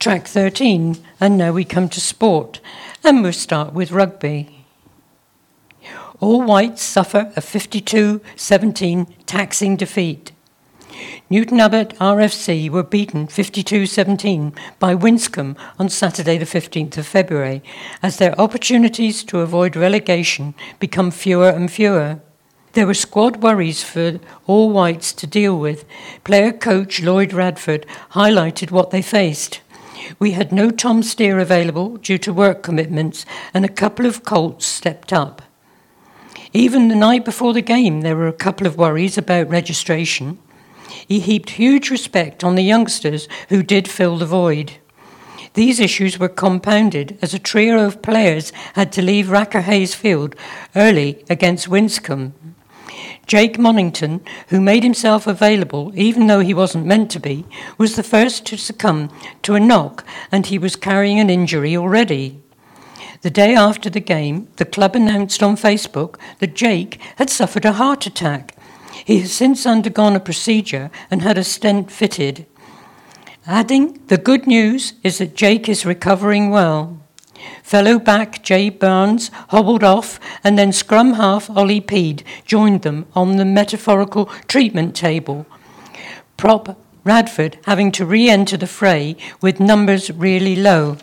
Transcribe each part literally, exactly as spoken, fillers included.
Track thirteen, and now we come to sport, and we'll start with rugby. All Whites suffer a fifty-two seventeen taxing defeat. Newton Abbot R F C were beaten fifty-two seventeen by Winscombe on Saturday the fifteenth of February, as their opportunities to avoid relegation become fewer and fewer. There were squad worries for All Whites to deal with. Player coach Lloyd Radford highlighted what they faced. We had no Tom Steer available due to work commitments, and a couple of Colts stepped up. Even the night before the game, there were a couple of worries about registration. He heaped huge respect on the youngsters who did fill the void. These issues were compounded as a trio of players had to leave Racker Hayes Field early against Winscombe. Jake Monington, who made himself available even though he wasn't meant to be, was the first to succumb to a knock, and he was carrying an injury already. The day after the game, the club announced on Facebook that Jake had suffered a heart attack. He has since undergone a procedure and had a stent fitted. Adding, the good news is that Jake is recovering well. Fellow back Jay Barnes hobbled off, and then scrum half Ollie Peed joined them on the metaphorical treatment table. Prop Radford having to re-enter the fray with numbers really low.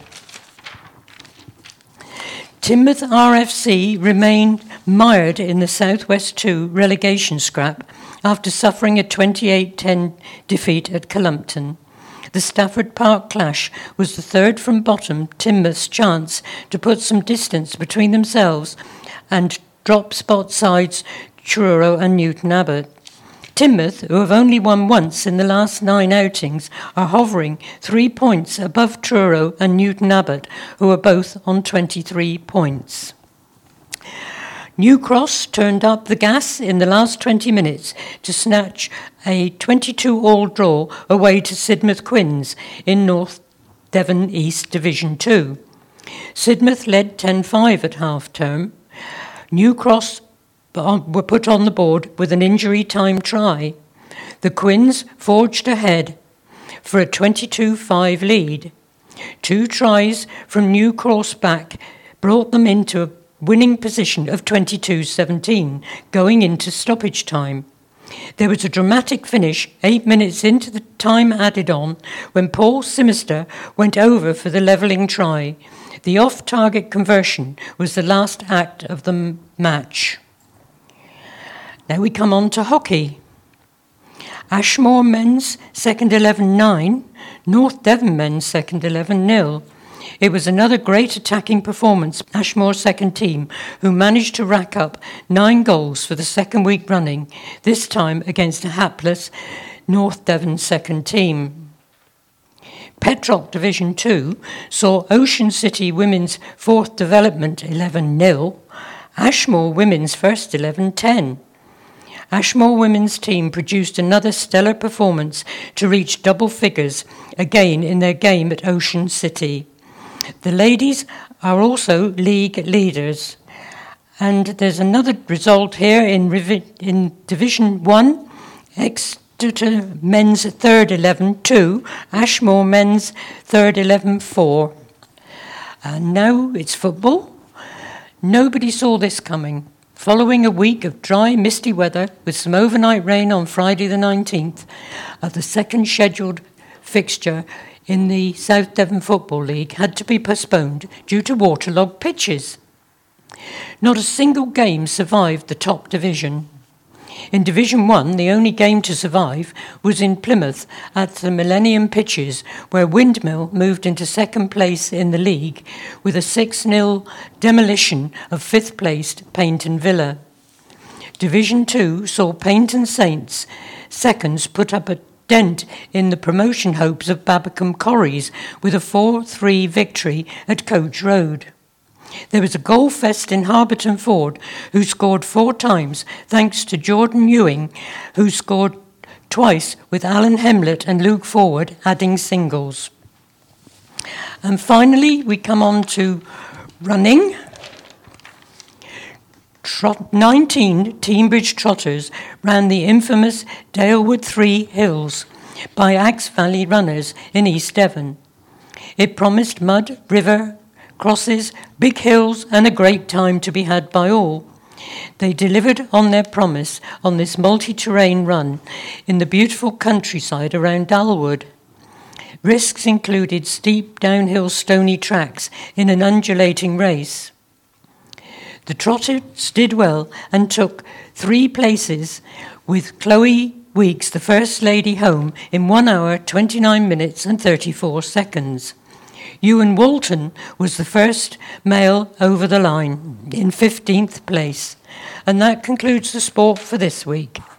Teignmouth R F C remained mired in the South West two relegation scrap after suffering a twenty-eight ten defeat at Cullompton. The Stafford Park clash was the third from bottom Teignmouth's chance to put some distance between themselves and drop spot sides Truro and Newton Abbot. Teignmouth, who have only won once in the last nine outings, are hovering three points above Truro and Newton Abbot, who are both on twenty-three points. New Cross turned up the gas in the last twenty minutes to snatch a twenty-two all draw away to Sidmouth Quins in North Devon East Division two. Sidmouth led ten five at half-term. New Cross were put on the board with an injury-time try. The Quins forged ahead for a twenty-two five lead. Two tries from New Cross back brought them into a winning position of twenty-two seventeen, going into stoppage time. There was a dramatic finish eight minutes into the time added on when Paul Simister went over for the levelling try. The off-target conversion was the last act of the m- match. Now we come on to hockey. Ashmore men's second eleven nine, North Devon men's second eleven nil. It was another great attacking performance, Ashmore's second team, who managed to rack up nine goals for the second week running, this time against a hapless North Devon second team. Petrock Division two saw Ocean City Women's fourth development eleven nil, Ashmore Women's first eleven ten. Ashmore women's team produced another stellar performance to reach double figures again in their game at Ocean City. The ladies are also league leaders. And there's another result here in, Revi- in Division one, Exeter men's third eleven two, Ashmore men's third eleven four. And now it's football. Nobody saw this coming. Following a week of dry, misty weather with some overnight rain on Friday the nineteenth, uh, the second scheduled fixture in the South Devon Football League had to be postponed due to waterlogged pitches. Not a single game survived the top division. In Division one, the only game to survive was in Plymouth at the Millennium Pitches, where Windmill moved into second place in the league with a six nil demolition of fifth-placed Paignton Villa. Division two saw Paignton Saints, seconds, put up a dent in the promotion hopes of Babbacombe Corries with a four three victory at Coach Road. There was a goal fest in Harberton Ford, who scored four times, thanks to Jordan Ewing, who scored twice with Alan Hemlett and Luke Forward adding singles. And finally, we come on to running. Trot- nineteen Teignbridge trotters ran the infamous Dalewood Three Hills by Axe Valley Runners in East Devon. It promised mud, river, crosses, big hills, and a great time to be had by all. They delivered on their promise on this multi-terrain run in the beautiful countryside around Dalwood. Risks included steep downhill stony tracks in an undulating race. The trotters did well and took three places, with Chloe Weeks, the First Lady, home in one hour, twenty-nine minutes and thirty-four seconds. Ewan Walton was the first male over the line in fifteenth place. And that concludes the sport for this week.